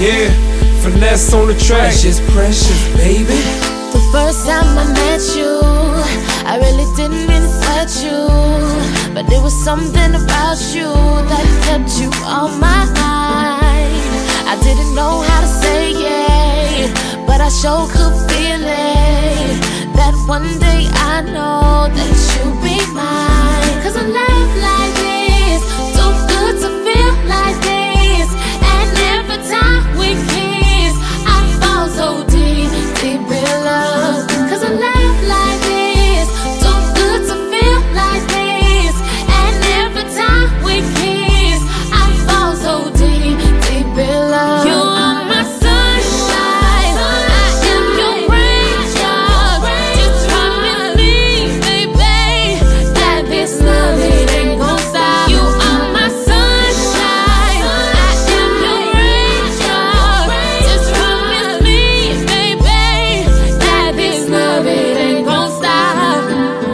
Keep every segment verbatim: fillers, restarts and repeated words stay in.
Yeah, finesse on the track. Precious, precious, baby. The first time I met you, I really didn't mean to sweat you, but there was something about you that kept you on my mind. I didn't know how to say it, but I sure could feel it, that one day I know that you'll be mine. Cause a love like this, too good to feel like this, and every time we kiss, I fall so deep, deep in love. Cause a love like this, too good to feel like this, and every time we kiss, I fall so deep, deep in love. You are my sunshine, I am your raindrop. Just promise me, baby, that this love, it ain't gon' stop. You are my sunshine, I am your raindrop. Just promise me, baby, that this love, it ain't gon' stop.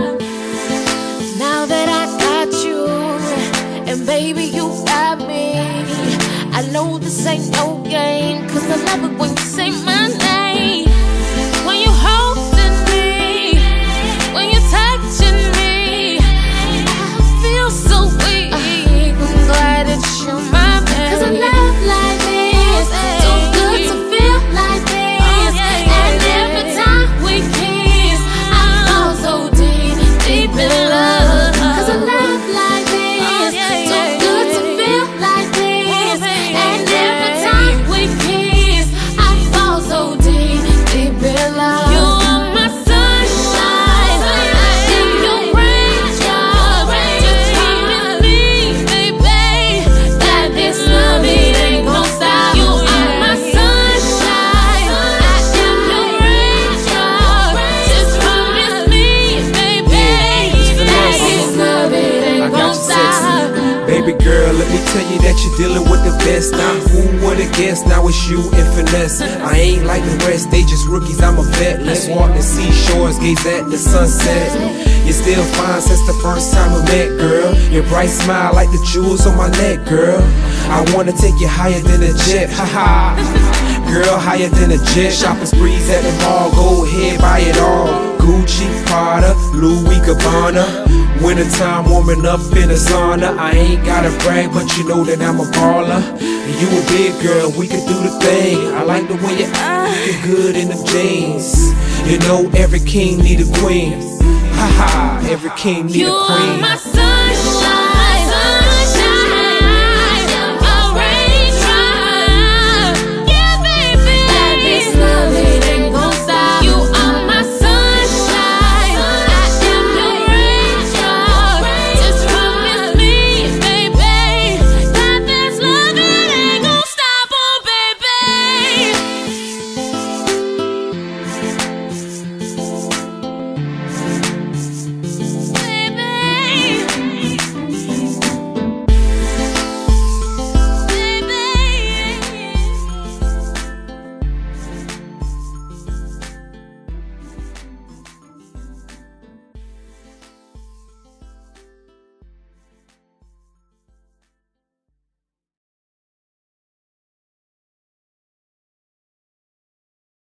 Now that I got you, and baby you got me, I know this ain't no game, cause I love it when you say my name. When you holding me, when you touching me, I feel so weak. I'm glad that you're my baby. Cause a love like this, too good to feel like this, and every time we kiss, I fall so deep, deep in love. Cause a love like this, too good to feel like this, and every time we kiss, I fall so deep, deep in love. You are my sunshine, I am your raindrop. Just promise me, baby, that this love, it ain't gon' stop. You are my sunshine, I am your raindrop. Just promise me, baby, that this love, it I ain't got gon' you stop. sexy. Baby girl, let me tell you that you're dealing with the best. Now who would've guessed? Now it's you and finesse. I ain't like the rest, they just rookies, I'm a vet. Let's walk the seashores, gaze at the sunset. You're still fine since the first time we met, girl. Your bright smile like the jewels on my neck, girl. I wanna take you higher than a jet, haha. Girl, higher than a jet. Shopping sprees at the mall, go ahead, buy it all. Gucci, Prada, Louis Gabbana. Wintertime warming up in the sauna. I ain't gotta brag, but you know that I'm a baller. And you a big girl, we can do the thing. I like the way you looking good in them jeans. You know every king need a queen. Haha, every king need You a are queen. my